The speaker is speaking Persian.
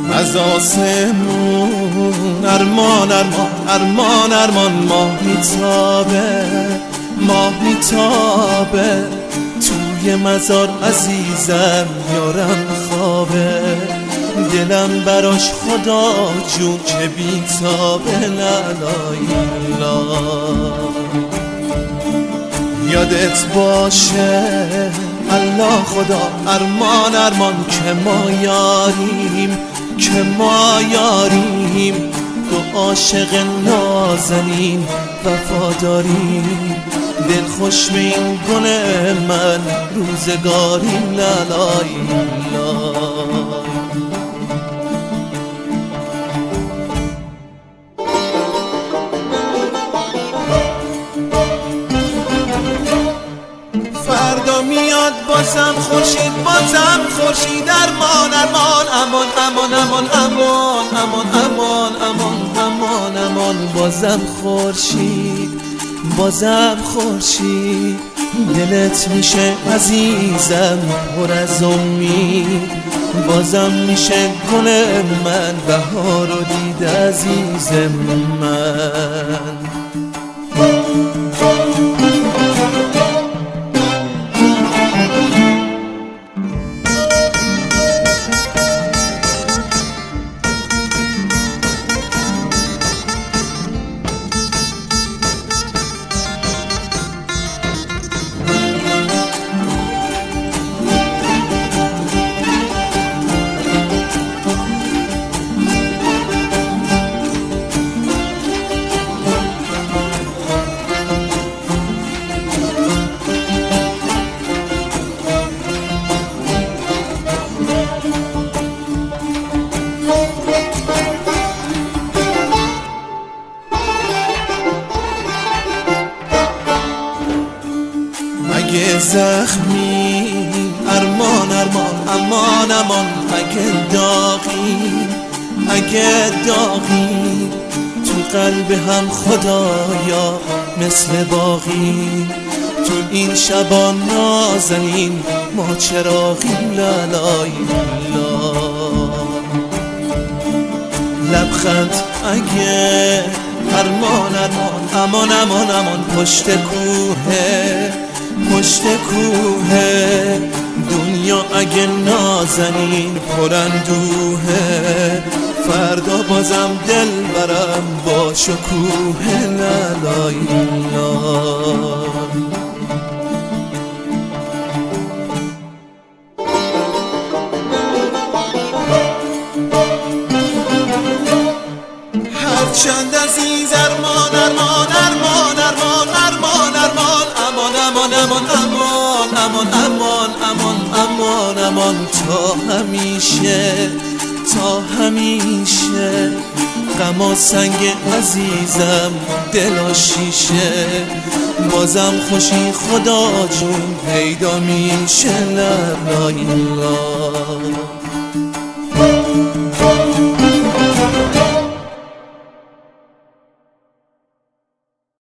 از آسمون ارمان ارمان ارمان ارمان ماه میتابه، ماه میتابه توی مزار عزیزم یارم خوابه، دلم براش خدا جون که بیتابه. لالای لا یادت باشه الله خدا ارمان ارمان که ما یاریم، که ما یاریم دو عاشق نازنین وفاداریم، دل خوش به این گل من روزگاریم. لالای لا فردا میاد بازم خورشید، بازم خورشید ارمان ارمان امان امان امان امان امان امان امان امان امان بازم خورشید، بازم خورشید دلت میشه عزیزم پر از امید، بازم میشه گل من بهار و دید عزیز من. اگه زخمی ارمان ارمان امان امان، اگه داغی اگه داغی تو قلب هم خدایا مثل باقی، تو این شبا نازنین ما چراغیم. لالای لا لبخند اگه ارمان ارمان امان امان امان پشت کوه، پشت کوه دنیا اگه نازنین پراندوه، فردا بازم دل برم با شکوه. لالای لا هرچند عزیز ارمان ارمان ارمان ارمان ارمان ارمان امان امان امان امان امان امان امان امان تا همیشه، تا همیشه غم و سنگ عزیزم دل شیشه، بازم خوشی خدا جون پیدا میشه. لالای لا